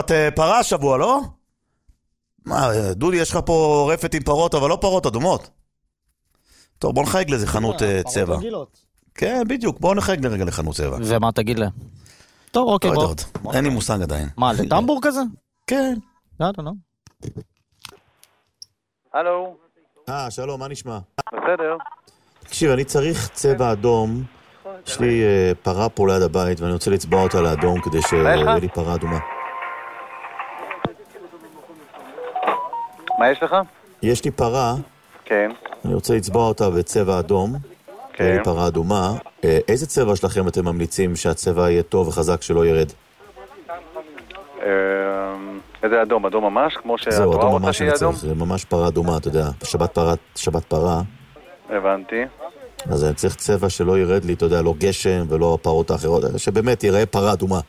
קצת פרה שבוע, לא? מה, דודי, יש לך פה רפת עם פרות, אבל לא פרות אדומות. טוב, בוא נחייג לזה חנות צבע. פרות רגילות. כן, בדיוק, בוא נחייג לרגע לחנות צבע. ומה תגיד להם? טוב, אוקיי, בוא. אין לי מושג עדיין. מה, זה טמבור כזה? כן. יאללה, נו. הלו. שלום, מה נשמע? בסדר. תקשיב, אני צריך צבע אדום. יש לי פרה פה ליד הבית, ואני רוצה לצבוע אותה לאדום כדי שיהיה לי פרה אדומה. מה יש לך? יש לי פרה. כן. אני רוצה לצבוע אותה בצבע אדום. כן. יהיה לי פרה אדומה. איזה צבע שלכם אתם ממליצים שהצבע יהיה טוב וחזק שלא ירד? איזה אדום? אדום ממש? כמו שהתורה רוצה שיהיה אדום? זה ממש פרה אדומה, אתה יודע. שבת פרה. הבנתי. אז אני צריך צבע שלא ירד לי, אתה יודע, לא גשם ולא הפרות האחרות, שבאמת יראה פרה אדומה.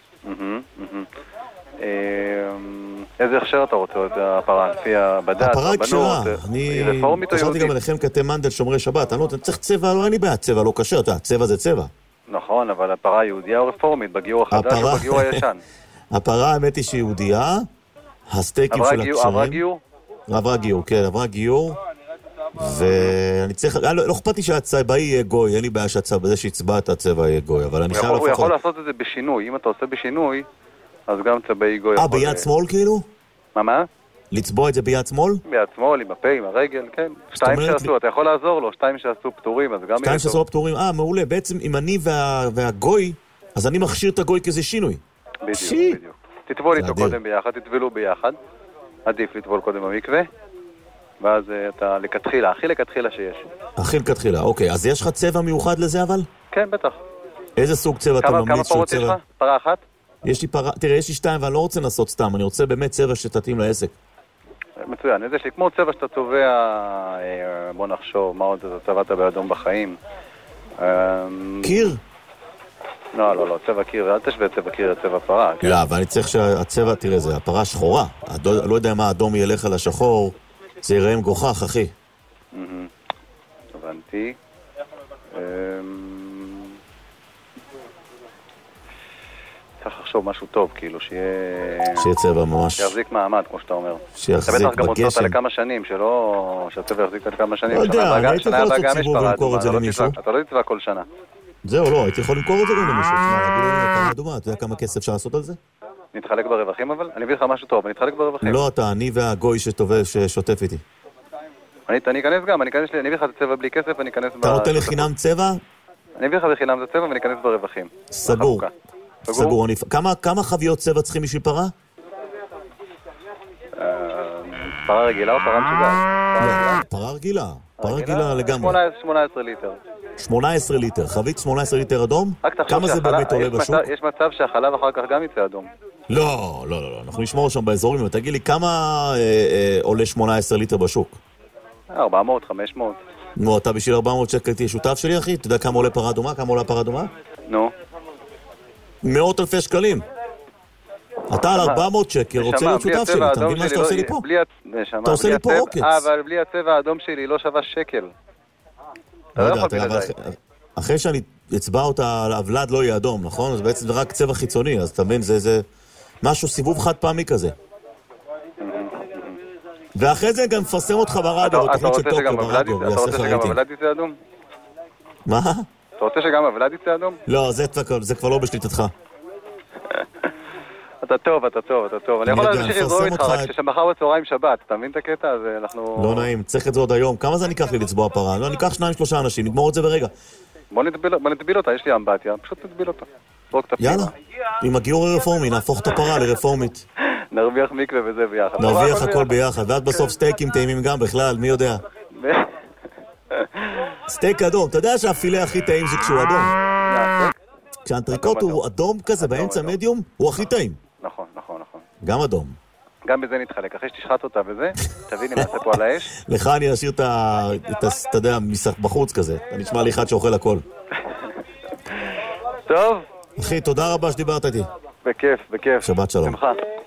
איזה הכשר אתה רוצה את הפרה? לפי הבדת, הפרה כשרה. היא רפורמית או חשבתי יהודית? גם עליכם כתם מנדל שומרי שבת. אני לא צריך צבע, לא אין לי בעיה, צבע לא כשר, אתה יודע, צבע זה צבע. נכון, אבל הפרה יהודיה או רפורמית? בגיור החדש או בגיור הישן? הפרה האמת היא שיהודיה, הסטייקים של הכשרים. עברה גיור? עברה גיור, כן, עברה גיור. ואני צריך, לא אכפת לי שהצבעי יהיה גוי, אין לי בעיה בזה שיצבע את הצבע יהיה גוי, אבל אני חייב לפחות... הוא יכול לעשות את זה בשינוי, אם אתה עושה בשינוי, אז גם צבעי גוי יכול... ביד שמאל כאילו? מה? לצבוע את זה ביד שמאל? ביד שמאל, עם הפה, עם הרגל, כן. 2 שעשו, אתה יכול לעזור לו, 2 שעשו פטורים, אז גם... 2 שעשו פטורים, מעולה, בעצם אם אני והגוי, אז אני מכשיר את הגוי כזה שינוי. בדיוק. תטבול איתו קודם ביחד, תטבלו ביחד, עדיף לטבול קודם במקווה, ואז אתה לכתחילה, הכי לכתחילה שיש. הכי לכתחילה, אוקיי. אז יש לך צבע מיוחד לזה אבל? כן, בטח. איזה סוג צבע אתה ממליץ? כמה פרות יש לך? פרה אחת? יש לי פרה, תראה, יש לי 2 ואני לא רוצה לעשות סתם, אני רוצה באמת צבע שתתאים לעסק. מצוין, יש לי כמו צבע שאתה צובע, בוא נחשוב, מה עוד אתה צבעת באדום בחיים? קיר? לא, צבע קיר, אל תשווה צבע קיר לצבע פרה. לא, אבל אני צריך שהצבע, תראה, זה הפרה שחורה. לא יודע מה האדום ילך על השחור, זה ייראה מגוחך, אחי. הבנתי. צריך לחשוב משהו טוב, כאילו, שיהיה צבע ממש... שיחזיק מעמד, כמו שאתה אומר. שיחזיק אתה בטח גם רוצה אותה בגשם. לכמה שנים, שהצבע יחזיק אותה לכמה שנים. לא יודע, אני הייתי יכול לעשות סיבוב ולמכור את זה למישהו. אתה לא תצבע כל שנה. זהו, לא, הייתי יכול למכור את זה גם למישהו. פרה אדומה, אתה יודע כמה כסף אפשר לעשות על זה? נתחלק ברווחים אבל? אני אביא לך משהו טוב, נתחלק ברווחים. לא, אני והגוי ששוטף איתי. אני אכנס גם, אני אביא לך את הצבע בלי כסף ואני אכנס... אתה נותן לי חינם צבע? אני אביא לך בחינם את הצבע ואני אכנס ברווחים. סגור. סגור. כמה חביות צבע צריכים בשביל פרה? פרה רגילה או פרה משוגעת? פרה רגילה. פרה רגילה לגמרי. 18 ליטר. 18 ליטר. חבית 18 ליטר אדום? כמה זה באמת עולה בשוק? יש מצב שהחלב אחר כך גם יצא אדום. לא. אנחנו נשמור שם באזורים. תגיד לי, כמה עולה 18 ליטר בשוק? 400, 500. נו, אתה בשביל 400 שקל תהיה שותף שלי, אחי? אתה יודע כמה עולה פרה אדומה? כמה עולה פרה אדומה? נו. 100,000 שקלים. אתה על 400 שקל רוצה להיות שותף שלי, אתה מבין מה שאתה עושה לי פה? אתה עושה לי פה עוקץ. אבל בלי הצבע האדום שלי לא שווה שקל. לא יודע, אחרי שאני אצבע אותה על הוולד לא יהיה אדום, נכון? אז בעצם זה רק צבע חיצוני, אז אתה מבין, זה משהו סיבוב חד פעמי כזה. ואחרי זה גם מפרסם אותך ברדיו, בתוכנית של טוקר ברדיו, אתה רוצה שגם הוולד יצא אדום? מה? אתה רוצה שגם הוולד יצא אדום? לא, זה כבר לא בשליטתך. אתה טוב. אני יכול להמשיך לזרום איתך, רק שמחר בצהריים שבת, אתה מבין את הקטע? אז אנחנו... לא נעים, צריך את זה עוד היום. כמה זה ניקח לי לצבוע פרה? לא, ניקח 2-3 אנשים, נגמור את זה ברגע. בוא נטביל אותה, יש לי אמבטיה, פשוט נטביל אותה. יאללה, עם הגיור הרפורמי, נהפוך את הפרה לרפורמית. נרוויח מקווה וזה ביחד. נרוויח הכל ביחד, ועד בסוף סטייקים טעימים גם בכלל, מי יודע? סטייק אדום, אתה יודע שהפילה הכי טעים זה כשהוא אדום. כשהאנטריקוט הוא אדום כזה באמצע מדיום, הוא הכי טעים. נכון. גם אדום. גם בזה נתחלק, אחרי שתשחט אותה וזה, תביא לי נעשה פה על האש. לך אני אשאיר את אתה יודע, בחוץ כזה. אתה נשמע לי אחד שאוכל הכל. טוב. אחי, תודה רבה שדיברת איתי. בכיף. שבת שלום. שמחה.